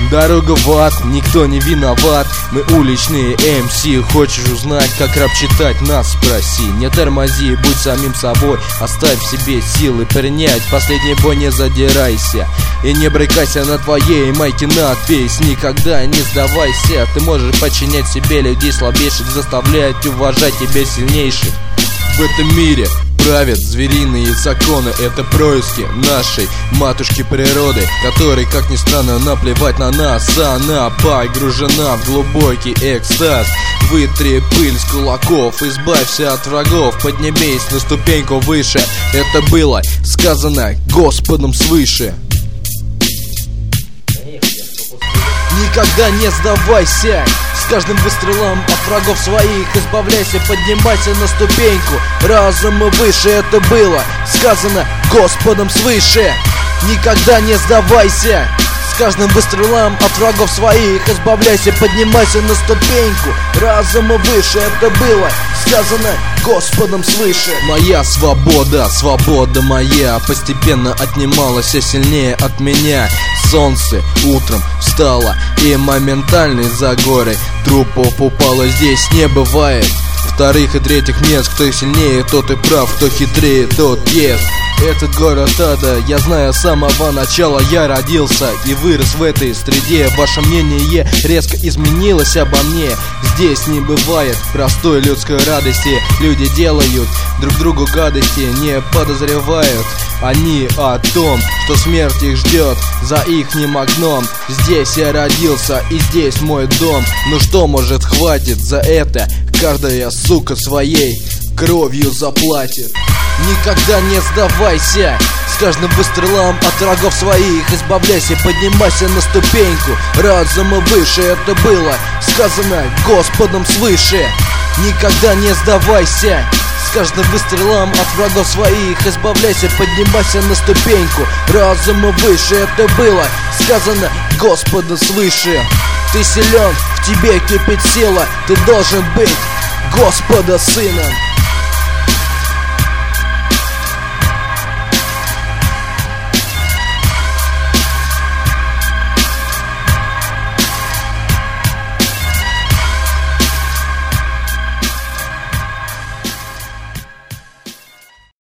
Дорога в ад, никто не виноват. Мы уличные MC. Хочешь узнать, как рэп читать? Нас спроси. Не тормози, будь самим собой. Оставь в себе силы принять последний бой, не задирайся. И не брыкайся на твоей майке надпись. Никогда не сдавайся. Ты можешь подчинять себе людей слабейших, заставлять уважать тебя сильнейших. В этом мире правят звериные законы. Это происки нашей матушки природы, которой, как ни странно, наплевать на нас. Она погружена в глубокий экстаз. Вытри пыль с кулаков, избавься от врагов, поднимись на ступеньку выше. Это было сказано Господом свыше. Никогда не сдавайся. С каждым выстрелом от врагов своих избавляйся, поднимайся на ступеньку разума выше. Это было сказано Господом свыше. Никогда не сдавайся. С каждым выстрелом от врагов своих избавляйся, поднимайся на ступеньку разума выше. Это было сказано Господом свыше. Моя свобода, свобода моя, постепенно отнималась все сильнее от меня. Солнце утром встало и моментально из-за горы трупов упало. Здесь не бывает вторых и третьих мест. Кто сильнее, тот и прав, кто хитрее, тот ест. Этот город ада, я знаю с самого начала. Я родился и вырос в этой среде. Ваше мнение резко изменилось обо мне. Здесь не бывает простой людской радости. Люди делают друг другу гадости, не подозревают они о том, что смерть их ждет за ихним окном. Здесь я родился и здесь мой дом. Ну что, может, хватит за это? Каждая сука своей кровью заплатит. Никогда не сдавайся. С каждым выстрелом от врагов своих избавляйся, поднимайся на ступеньку разума выше. Это было сказано Господом свыше. Никогда не сдавайся. С каждым выстрелом от врагов своих избавляйся, поднимайся на ступеньку разума выше. Это было сказано Господом свыше. Ты силен, в тебе кипит сила. Ты должен быть Господа сыном.